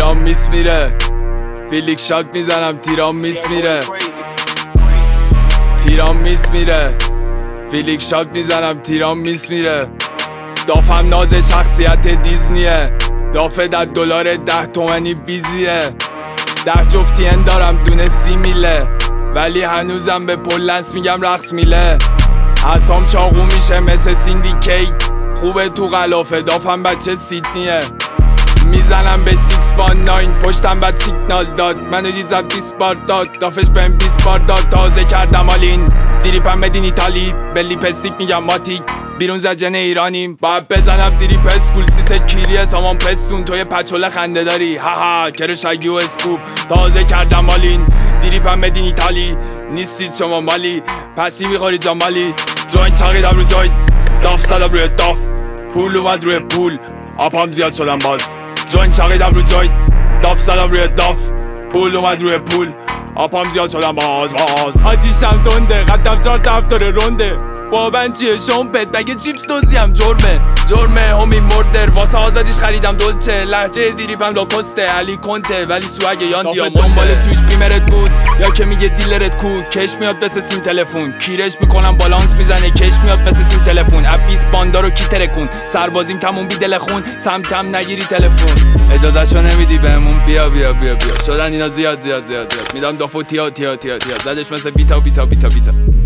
تیرام میس میره، فیلیک شات میزنم تیرام میس میره، تیرام میس میره، فیلیک شات میزنم تیرام میس میره. دافم ناز شخصیت دیزنیه، دافه در دلار 10 تومنی بیزیه. 10 جفت ین دارم دونه 30 میله، ولی هنوزم به پلنس میگم رقص میله. عصام چاقو میشه مثل سیندیکیت، خوبه تو غلافه دافم بچه سیدنیه. میزنم به 619 پشتم بد سیگنال داد، منو دید زد 20 بار داد، دافش بهم 20 بار داد. تازه کردم آلین دیریپم بدین ایتالی، به لیپستیک میگم ماتیک، بیرون زد جن ایرانیم. باید بزنم دیریپ اسکول، سیست کیریه سامان پستون، توی پچوله خنده داری هاها کرشگی و اسکوب. تازه کردم آلین دیریپم بدین ایتالی، نیستید شما مالی پسی میخورید جامالی. جوین چاقیدم رو جوین، داف زدم روی داف، پول اومد روی پول، آپام زیاد شدم باز. جوین چاقیدم رو جوین، داف زدم روی داف، پول اومد روی پول، آپام زیاد شدم باز. آتیشم تنده، قدم 4 تا هفتاره رونده، بابن چیه شمپت مگه چیپس دوزیم جرمه همی مردر، واسه آزادیش خریدم دولچه. لحجه دیریپم لاکسته علی کنته، ولی سوگ یان دیامونده. دنبال سویچ بیمرت بود یا که میگه دیلرت کو، کش میاد مثل سیم تلفون، کیرش میکنم بالانس میزنه، کش میاد مثل سیم تلفون. اب 20 باندا رو کی ترکون، سربازیم تموم بی دل خون، سمتم نگیری تلفون. اجازهشو نمیدی بهمون، بیا شدن اینا زیاد میدم دافو تیا زدش مثل بیتا